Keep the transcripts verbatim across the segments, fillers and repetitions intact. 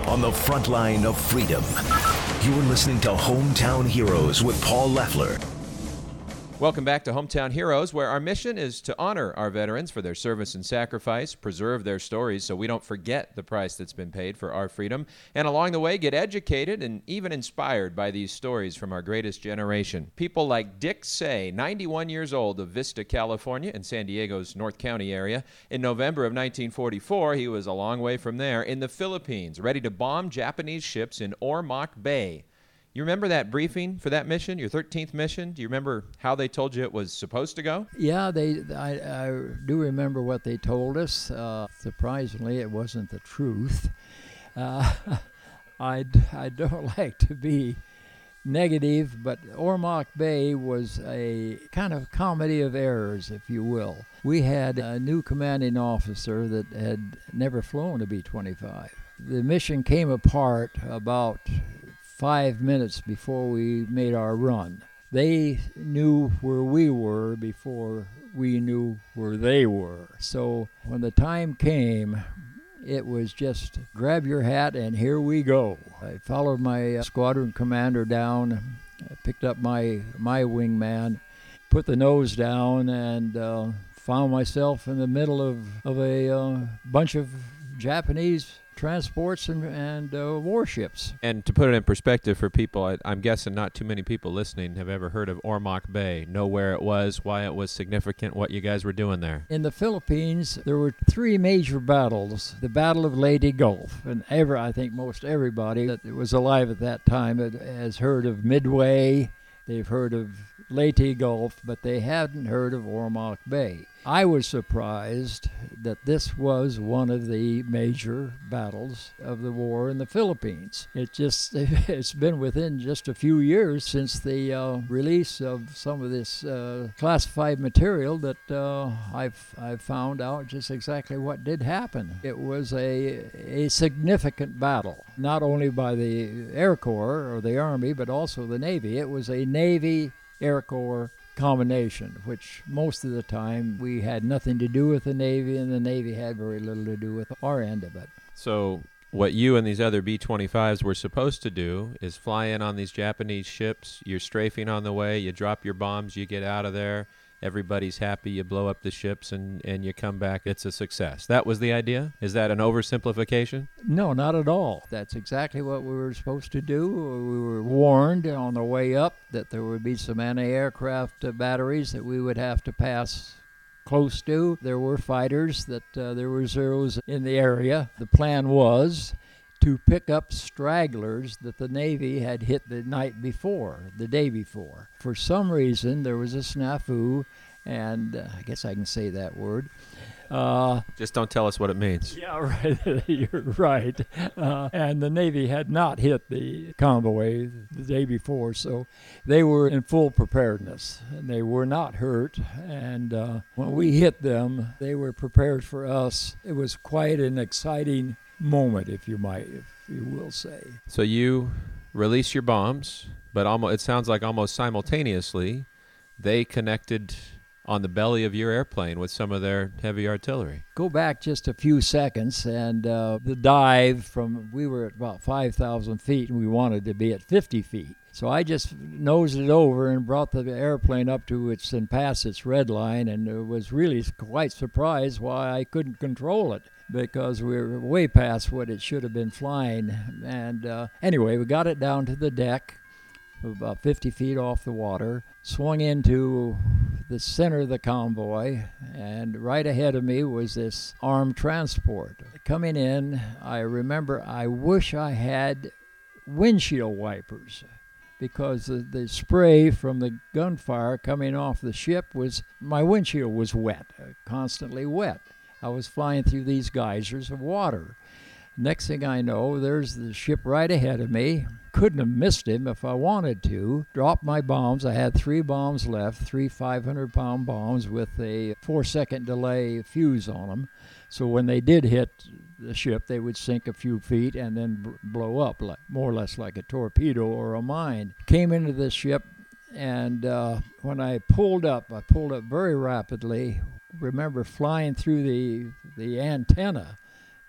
on the front line of freedom. You're listening to Hometown Heroes with Paul Leffler. Welcome back to Hometown Heroes, where our mission is to honor our veterans for their service and sacrifice, preserve their stories so we don't forget the price that's been paid for our freedom, and along the way get educated and even inspired by these stories from our greatest generation. People like Dick Say, ninety-one years old, of Vista, California, in San Diego's North County area. In November of nineteen forty-four, he was a long way from there in the Philippines, ready to bomb Japanese ships in Ormoc Bay. You remember that briefing for that mission, your thirteenth mission? Do you remember how they told you it was supposed to go? Yeah, they. I, I do remember what they told us. Uh, surprisingly, it wasn't the truth. Uh, I, I don't like to be negative, but Ormoc Bay was a kind of comedy of errors, if you will. We had a new commanding officer that had never flown a B twenty-five. The mission came apart about five minutes before we made our run. They knew where we were before we knew where they were. So when the time came, it was just grab your hat and here we go. I followed my uh, squadron commander down, I picked up my, my wingman, put the nose down, and uh, found myself in the middle of, of a uh, bunch of Japanese transports and, and uh, warships. And to put it in perspective for people, I, I'm guessing not too many people listening have ever heard of Ormoc Bay, know where it was, why it was significant, what you guys were doing there. In the Philippines, there were three major battles. The Battle of Leyte Gulf, and ever, I think most everybody that was alive at that time has heard of Midway, they've heard of Leyte Gulf, but they hadn't heard of Ormoc Bay. I was surprised that this was one of the major battles of the war in the Philippines. It just, it's been within just a few years since the uh, release of some of this uh, classified material that uh, I've, I've found out just exactly what did happen. It was a, a significant battle, not only by the Air Corps or the Army, but also the Navy. It was a Navy Air Corps combination, which most of the time we had nothing to do with the Navy, and the Navy had very little to do with our end of it. So what you and these other B twenty-fives were supposed to do is fly in on these Japanese ships, you're strafing on the way, you drop your bombs, you get out of there, everybody's happy, you blow up the ships, and, and you come back, it's a success. That was the idea? Is that an oversimplification? No, not at all. That's exactly what we were supposed to do. We were warned on the way up that there would be some anti-aircraft uh, batteries that we would have to pass close to. There were fighters, that uh, there were Zeros in the area. The plan was to pick up stragglers that the Navy had hit the night before, the day before. For some reason, there was a snafu, and uh, I guess I can say that word. Uh, Just don't tell us what it means. Yeah, right. You're right. Uh, and the Navy had not hit the convoy the day before, so they were in full preparedness, and they were not hurt. And uh, when we hit them, they were prepared for us. It was quite an exciting moment, if you might, if you will say. So you release your bombs, but almost, it sounds like almost simultaneously, they connected on the belly of your airplane with some of their heavy artillery. Go back just a few seconds, and uh, the dive from, we were at about five thousand feet, and we wanted to be at fifty feet. So I just nosed it over and brought the airplane up to its and past its red line, and was really quite surprised why I couldn't control it, because we were way past what it should have been flying. And uh, anyway, we got it down to the deck, about fifty feet off the water, swung into the center of the convoy, and right ahead of me was this armed transport. Coming in, I remember I wish I had windshield wipers, because the, the spray from the gunfire coming off the ship was, my windshield was wet, constantly wet. I was flying through these geysers of water. Next thing I know, there's the ship right ahead of me. Couldn't have missed him if I wanted to. Dropped my bombs. I had three bombs left, three five hundred pound bombs with a four second delay fuse on them. So when they did hit the ship, they would sink a few feet and then b- blow up, like, more or less like a torpedo or a mine. Came into the ship, and uh, when I pulled up, I pulled up very rapidly. Remember flying through the the antenna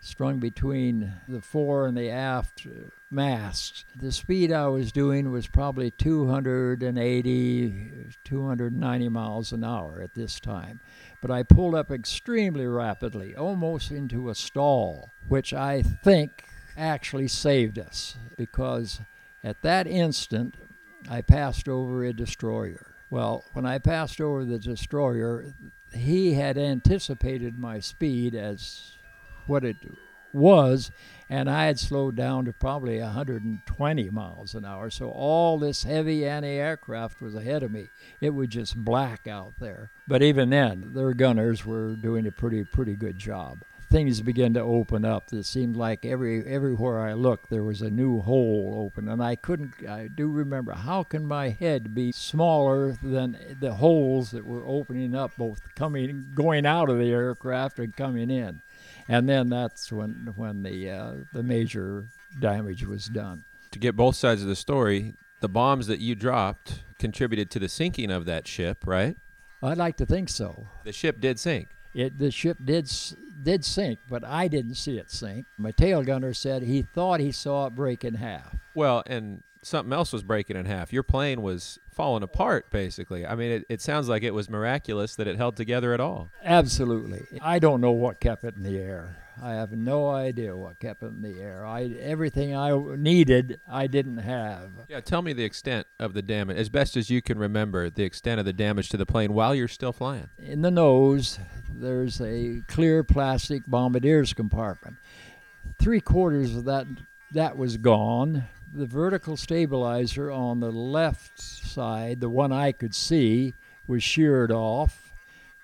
strung between the fore and the aft masts. The speed I was doing was probably two hundred eighty, two hundred ninety miles an hour at this time. But I pulled up extremely rapidly, almost into a stall, which I think actually saved us, because at that instant I passed over a destroyer. Well, when I passed over the destroyer, he had anticipated my speed as what it was, and I had slowed down to probably one hundred twenty miles an hour. So all this heavy anti-aircraft was ahead of me. It was just black out there. But even then, their gunners were doing a pretty, pretty good job. Things began to open up. It seemed like every everywhere I looked, there was a new hole open, and I couldn't. I do remember, how can my head be smaller than the holes that were opening up, both coming, going out of the aircraft and coming in? And then that's when when the uh, the major damage was done. To get both sides of the story, the bombs that you dropped contributed to the sinking of that ship, right? I'd like to think so. The ship did sink. It, the ship did did sink, but I didn't see it sink. My tail gunner said he thought he saw it break in half. Well, and something else was breaking in half. Your plane was falling apart, basically. I mean, it, it sounds like it was miraculous that it held together at all. Absolutely. I don't know what kept it in the air. I have no idea what kept it in the air. I everything I needed, I didn't have. Yeah, tell me the extent of the damage, as best as you can remember, the extent of the damage to the plane while you're still flying. In the nose, there's a clear plastic bombardier's compartment. Three quarters of that that was gone. The vertical stabilizer on the left side, the one I could see, was sheared off,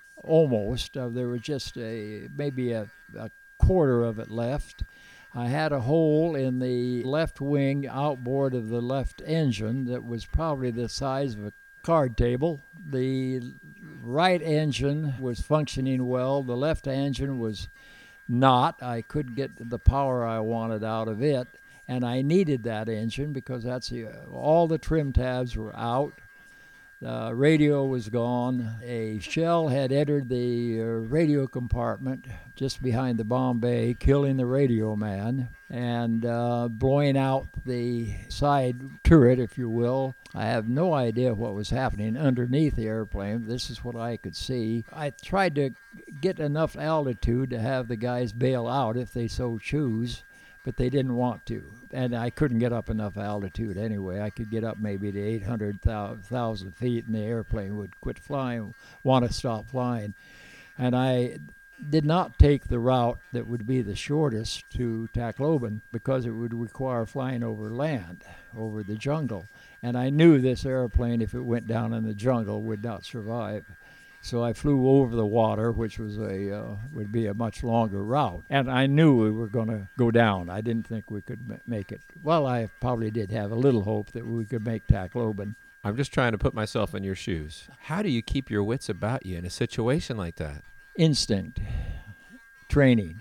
almost. Uh, there was just a maybe a, a quarter of it left. I had a hole in the left wing outboard of the left engine that was probably the size of a card table. The right engine was functioning well. The left engine was not. I couldn't get the power I wanted out of it. And I needed that engine because that's the, all the trim tabs were out. The radio was gone. A shell had entered the uh, radio compartment just behind the bomb bay, killing the radio man and uh, blowing out the side turret, if you will. I have no idea what was happening underneath the airplane. This is what I could see. I tried to get enough altitude to have the guys bail out if they so choose, but they didn't want to. And I couldn't get up enough altitude anyway. I could get up maybe to eight hundred thousand feet, and the airplane would quit flying, want to stop flying. And I did not take the route that would be the shortest to Tacloban because it would require flying over land, over the jungle. And I knew this airplane, if it went down in the jungle, would not survive. So I flew over the water, which was a uh, would be a much longer route. And I knew we were going to go down. I didn't think we could m- make it. Well, I probably did have a little hope that we could make Tacloban. I'm just trying to put myself in your shoes. How do you keep your wits about you in a situation like that? Instinct, training,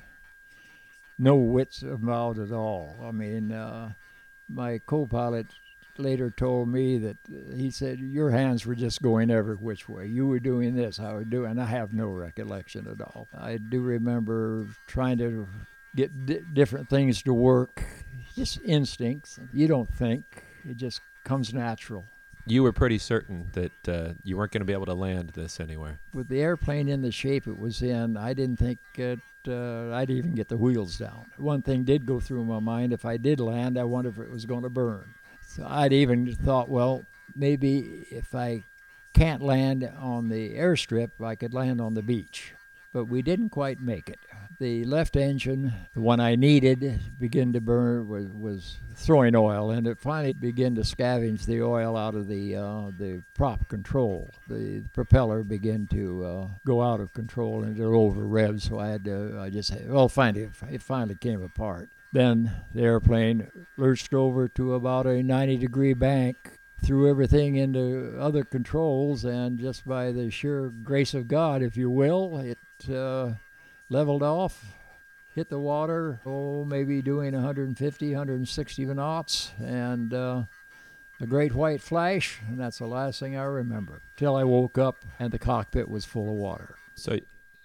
no wits about at all. I mean, uh, my co-pilot later told me that uh, he said, your hands were just going every which way. You were doing this, I would do, and I have no recollection at all. I do remember trying to get di- different things to work, just instincts. You don't think, it just comes natural. You were pretty certain that uh, you weren't going to be able to land this anywhere. With the airplane in the shape it was in, I didn't think it, uh, I'd even get the wheels down. One thing did go through my mind, if I did land, I wonder if it was going to burn. So I'd even thought, well, maybe if I can't land on the airstrip, I could land on the beach. But we didn't quite make it. The left engine, the one I needed, began to burn, was, was throwing oil, and it finally began to scavenge the oil out of the uh, the prop control. The propeller began to uh, go out of control and it over revved, so I had to, I just, had, well, finally, it finally came apart. Then the airplane lurched over to about a ninety degree bank, threw everything into other controls, and just by the sheer grace of God, if you will, it uh, leveled off, hit the water, oh, maybe doing one fifty, one sixty knots, and uh, a great white flash, and that's the last thing I remember, till I woke up and the cockpit was full of water. So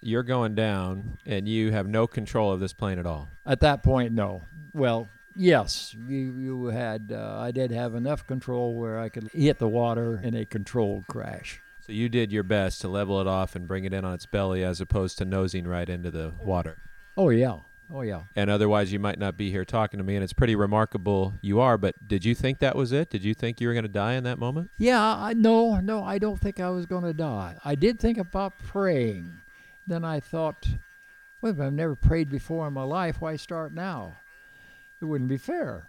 you're going down, and you have no control of this plane at all. At that point, no. Well, yes, you, you had. Uh, I did have enough control where I could hit the water in a controlled crash. So you did your best to level it off and bring it in on its belly as opposed to nosing right into the water. Oh, yeah. Oh, yeah. And otherwise you might not be here talking to me, and it's pretty remarkable you are, but did you think that was it? Did you think you were going to die in that moment? Yeah, I, no, no, I don't think I was going to die. I did think about praying. Then I thought, well, if I've never prayed before in my life, why start now? It wouldn't be fair.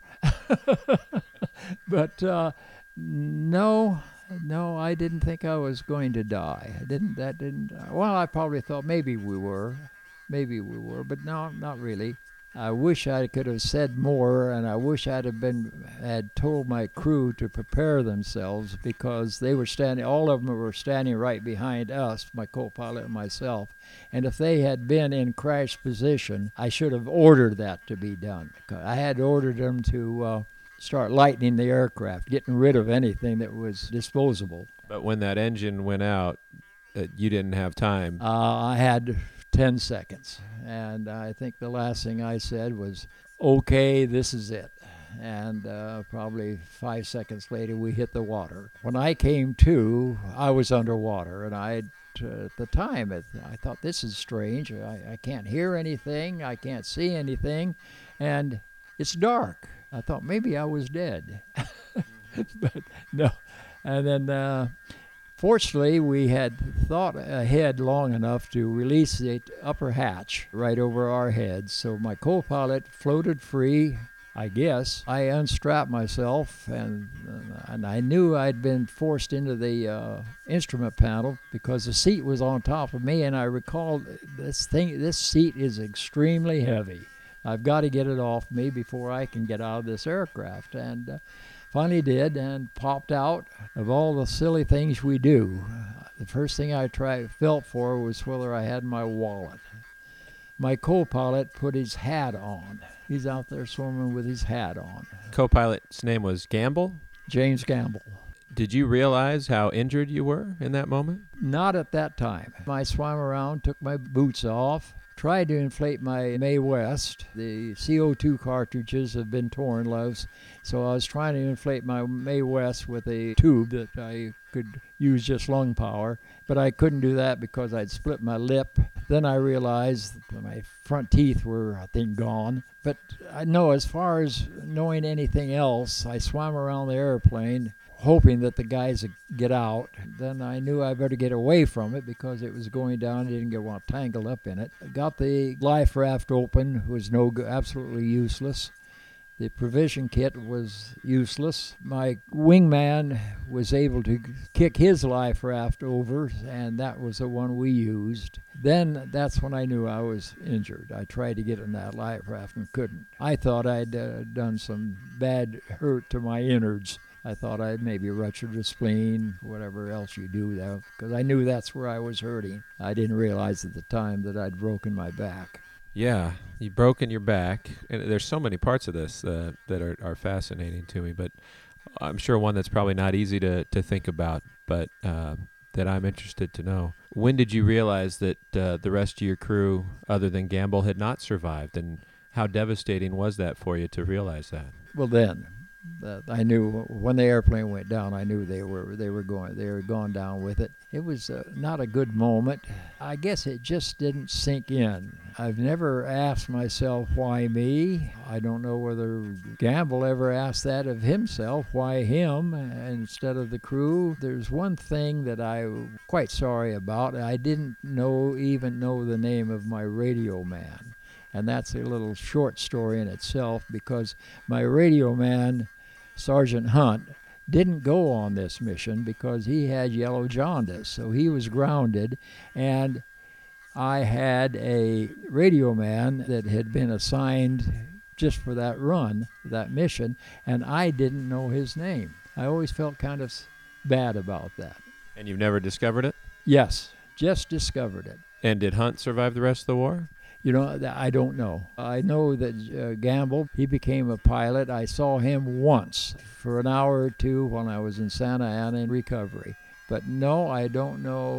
But uh, no, no, I didn't think I was going to die. I didn't, that didn't, well, I probably thought maybe we were. Maybe we were, but no, not really. I wish I could have said more, and I wish I'd have been had told my crew to prepare themselves, because they were standing, all of them were standing right behind us, my co-pilot and myself. And if they had been in crash position, I should have ordered that to be done. I had ordered them to uh, start lightening the aircraft, getting rid of anything that was disposable. But when that engine went out, uh, you didn't have time. Uh, I had ten seconds, and I think the last thing I said was, okay, this is it. And uh, probably five seconds later we hit the water. When I came to, I was underwater, and I uh, at the time it, I thought, this is strange. I, I can't hear anything, I can't see anything, and it's dark. I thought maybe I was dead. But no. And then uh, fortunately, we had thought ahead long enough to release the upper hatch right over our heads. So my co-pilot floated free, I guess. I unstrapped myself, and uh, and I knew I'd been forced into the uh, instrument panel because the seat was on top of me, and I recalled this thing. This seat is extremely heavy. I've got to get it off me before I can get out of this aircraft. And uh, finally did, and popped out. Of all the silly things we do, the first thing I tried felt for was whether I had my wallet. My co-pilot put his hat on. He's out there swimming with his hat on. Co-pilot's name was Gamble? James Gamble. Did you realize how injured you were in that moment? Not at that time. I swam around, took my boots off, tried to inflate my Mae West. The C O two cartridges have been torn loose, so I was trying to inflate my Mae West with a tube that I could use just lung power, but I couldn't do that because I'd split my lip. Then I realized that my front teeth were, I think, gone. But I know, as far as knowing anything else, I swam around the airplane hoping that the guys would get out. Then I knew I better get away from it because it was going down. I didn't get want tangled up in it. I got the life raft open, was no absolutely useless. The provision kit was useless. My wingman was able to kick his life raft over, and that was the one we used. Then that's when I knew I was injured. I tried to get in that life raft and couldn't. I thought I'd uh, done some bad hurt to my innards. I thought I'd maybe ruptured a spleen, whatever else you do, because I knew that's where I was hurting. I didn't realize at the time that I'd broken my back. Yeah, you've broken your back. And there's so many parts of this uh, that are, are fascinating to me, but I'm sure one that's probably not easy to, to think about, but uh, that I'm interested to know. When did you realize that uh, the rest of your crew, other than Gamble, had not survived, and how devastating was that for you to realize that? Well, then, uh, I knew when the airplane went down, I knew they were they were going they were going down with it. It was uh, not a good moment. I guess it just didn't sink in. I've never asked myself, why me? I don't know whether Gamble ever asked that of himself, why him instead of the crew. There's one thing that I'm quite sorry about. I didn't know even know the name of my radio man. And that's a little short story in itself, because my radio man, Sergeant Hunt, didn't go on this mission because he had yellow jaundice, so he was grounded, and I had a radio man that had been assigned just for that run, that mission, and I didn't know his name. I always felt kind of bad about that. And you've never discovered it? Yes, just discovered it. And did Hunt survive the rest of the war? You know, I don't know. I know that uh, Gamble, he became a pilot. I saw him once for an hour or two when I was in Santa Ana in recovery. But no, I don't know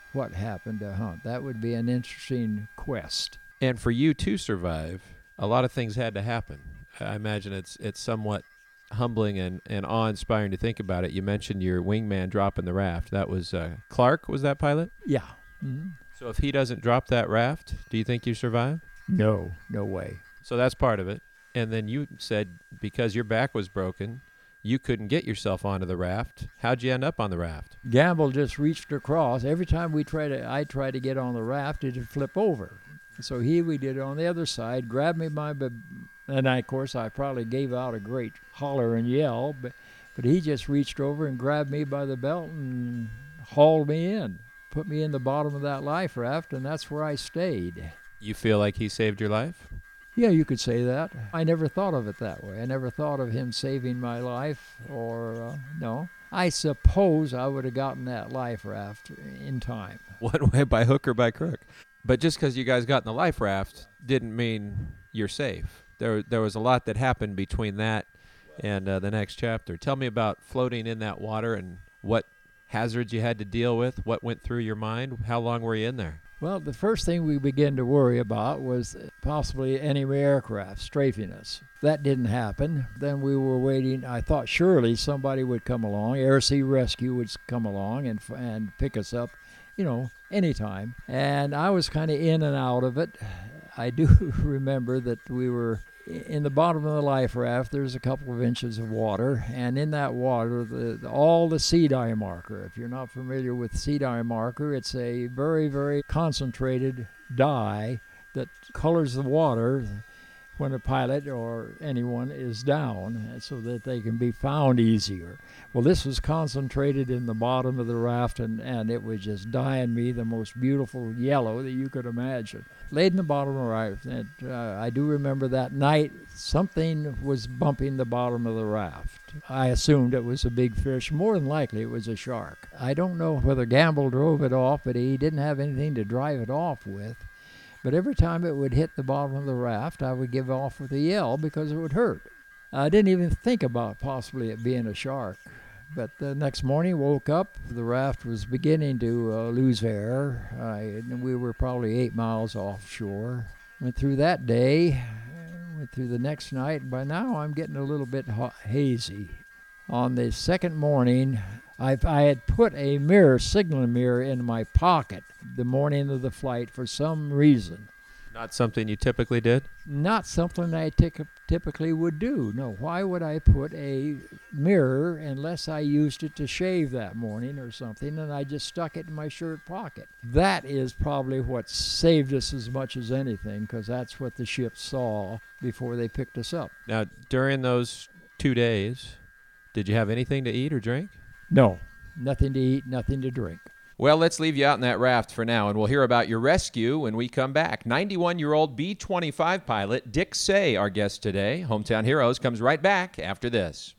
what happened to Hunt. That would be an interesting quest. And for you to survive, a lot of things had to happen. I imagine it's it's somewhat humbling and, and awe-inspiring to think about it. You mentioned your wingman dropping the raft. That was uh, Clark, was that pilot? Yeah. Mm-hmm. So if he doesn't drop that raft, do you think you survive? No, no way. So that's part of it. And then you said because your back was broken, you couldn't get yourself onto the raft. How'd you end up on the raft? Gamble just reached across. Every time we try to, I tried to get on the raft, it'd flip over. So he, we did it on the other side, grabbed me by the, and I, of course, I probably gave out a great holler and yell, but, but he just reached over and grabbed me by the belt and hauled me in, put me in the bottom of that life raft, and that's where I stayed. You feel like he saved your life? Yeah, you could say that. I never thought of it that way. I never thought of him saving my life, or, uh, no. I suppose I would have gotten that life raft in time. One way, by hook or by crook. But just because you guys got in the life raft didn't mean you're safe. There there was a lot that happened between that and uh, the next chapter. Tell me about floating in that water and what hazards you had to deal with, what went through your mind. How long were you in there? Well, the first thing we began to worry about was possibly enemy aircraft strafing us. That didn't happen. Then we were waiting. I thought surely somebody would come along, Air Sea Rescue would come along and and pick us up, you know, anytime. And I was kind of in and out of it. I do remember that we were in the bottom of the life raft. There's a couple of inches of water, and in that water, the, all the sea dye marker. If you're not familiar with sea dye marker, it's a very, very concentrated dye that colors the water when a pilot or anyone is down so that they can be found easier. Well, this was concentrated in the bottom of the raft, and, and it was just dyeing me the most beautiful yellow that you could imagine. Laid in the bottom of the raft, and uh, I do remember that night something was bumping the bottom of the raft. I assumed it was a big fish. More than likely it was a shark. I don't know whether Gamble drove it off, but he didn't have anything to drive it off with. But every time it would hit the bottom of the raft, I would give off with a yell because it would hurt. I didn't even think about possibly it being a shark. But the next morning, woke up, the raft was beginning to uh, lose air. I, we were probably eight miles offshore. Went through that day, went through the next night. By now, I'm getting a little bit ha- hazy. On the second morning, I, I had put a mirror, signal mirror, in my pocket the morning of the flight for some reason. Not something you typically did? Not something I tic- typically would do. No, why would I put a mirror unless I used it to shave that morning or something, and I just stuck it in my shirt pocket? That is probably what saved us as much as anything, because that's what the ship saw before they picked us up. Now, during those two days, did you have anything to eat or drink? No, nothing to eat, nothing to drink. Well, let's leave you out in that raft for now, and we'll hear about your rescue when we come back. ninety-one-year-old B twenty-five pilot Dick Say, our guest today. Hometown Heroes comes right back after this.